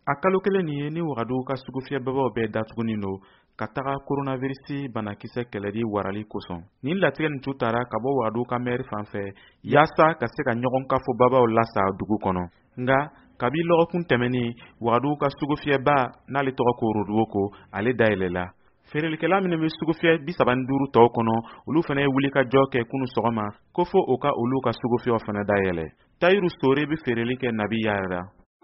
A kalo kelen nin ye ni Wagadugu ka sugu fiyɛbagaw bɛɛ datugunin don ka taga coronavirus banakisɛ kɛlɛli warali kosɔn. Nin latigɛ nin tu taara ka bɔ Wagadugu ka maire fan fɛ yaasa ka se ka ɲɔgɔn kafo babaw lasa dugu kɔnɔ. Nga kabi lɔgɔkun tɛmɛnin Wagadugu ka sugu fiyɛba n'ale tɔgɔ ko Rodowoko ale dayɛlɛla. Feerelikɛla minnu bɛ sugu fiyɛ 35 tɔw kɔnɔ olu fana ye wuli ka jɔ kɛ kunu sɔgɔma ko fo o ka olu ka sugu fiyɛw fana dayɛlɛ. Tayiru Sore bɛ feereli kɛ Nabi Yara.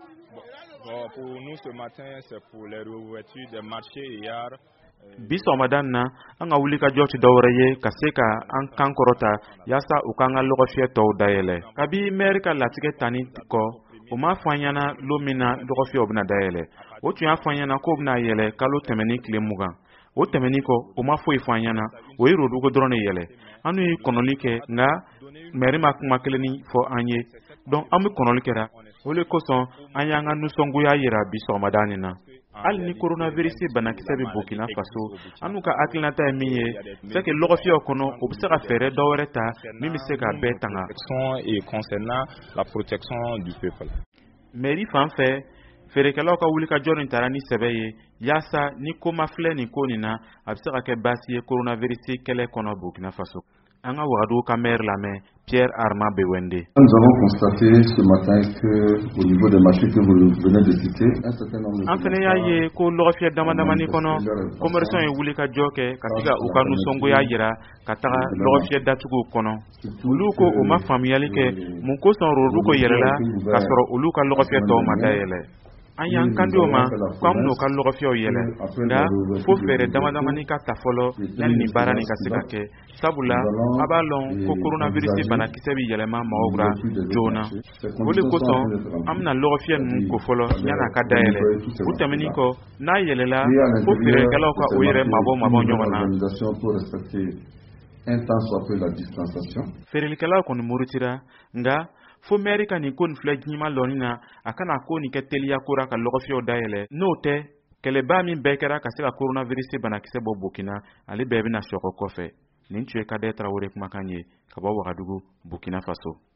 Pour nous ce matin, c'est pour les réouvertures des marchés hier. Bi sɔgɔmada na an ka wuli ka jɔ tɛ dɔwɛrɛ ye ka se ka an kan kɔrɔta yaasa u k'an ka lɔgɔ fiyɛ tɔw dayɛlɛ. Kabi maire ka latigɛ tani kɔ o ma fɔ an ɲɛna don min na lɔgɔ fiyɛw bɛna dayɛlɛ. O tun y'a fɔ an ɲɛna k'o bɛna yɛlɛ kalo tɛmɛnin tile 20. O tɛmɛnin kɔ o ma foyi fɔ an ɲɛna o ye Rodowoko dɔrɔn de yɛlɛ. An ye kɔnɔli kɛ nka maire ma kuma kelen fɔ an ye. Donc an bɛ kɔnɔli kɛra o le kosɔn an y'an ka nisɔngoya yira bi sɔgɔmada nin na. Hali ni coronavirus banakisɛ bɛ Burkina Faso an n'u ka hakilinata ye min ye c'est que lɔgɔ fiyɛw kɔnɔ o bɛ se ka fɛɛrɛ dɔwɛrɛ ta min bɛ se ka bɛɛ tanga. Et concernant la protection du peuple. Mairie fan fɛ feerekɛlaw ka wuli ka jɔ nin taara ni sɛbɛ ye yaasa ni ko ma filɛ nin ko nin na a bɛ se ka kɛ baasi ye coronavirus kɛlɛ kɔnɔ Burkina Faso. An ka Wagadugu ka maire lamɛn Pierre Armand Bewende. Nous avons constaté ce matin que au niveau des marchés que vous venez de citer, un certain nombre de an fana y'a ye ko lɔgɔ fiyɛ damadamani kɔnɔ commerçant ye wuli ka jɔ kɛ ka se ka u ka nisɔngoya yira ka taga lɔgɔ fiyɛ datuguw kɔnɔ. Olu ko u ma faamuyali kɛ mun kosɔn Rodowoko yɛlɛla ka sɔrɔ olu ka lɔgɔ fiyɛ tɔw ma dayɛlɛ. An y'an kandi o ma ko an bɛn'o ka lɔgɔ fiyɛw yɛlɛ nka fo fɛɛrɛ damadamani ka ta fɔlɔ yanni nin baara nin ka se ka kɛ sabula a b'a lɔn ko coronavirus banakisɛ bɛ yɛlɛma mɔgɔw ra joona. O de kosɔn an bɛna lɔgɔ fiyɛ ninnu ko fɔlɔ yanni a ka dayɛlɛ. U tɛmɛnin kɔ n'a yɛlɛla fo feerekɛlaw ka o yɛrɛ mabɔ ɲɔgɔn na. Feerelikɛlaw kɔni murutira nka fo maire ka nin ko nin filɛ ɲima lɔnni na a kana ko nin kɛ teliya kora ka lɔgɔ fiyɛw dayɛlɛ. N'o tɛ kɛlɛba min bɛɛ kɛra ka se ka coronavirus banakisɛ bɔ Burkina ale bɛɛ bɛna sɔgɔ kɔfɛ. Nin tun ye Kadɛ Tarawele kumakan ye ka bɔ Wagadugu Burkina Faso.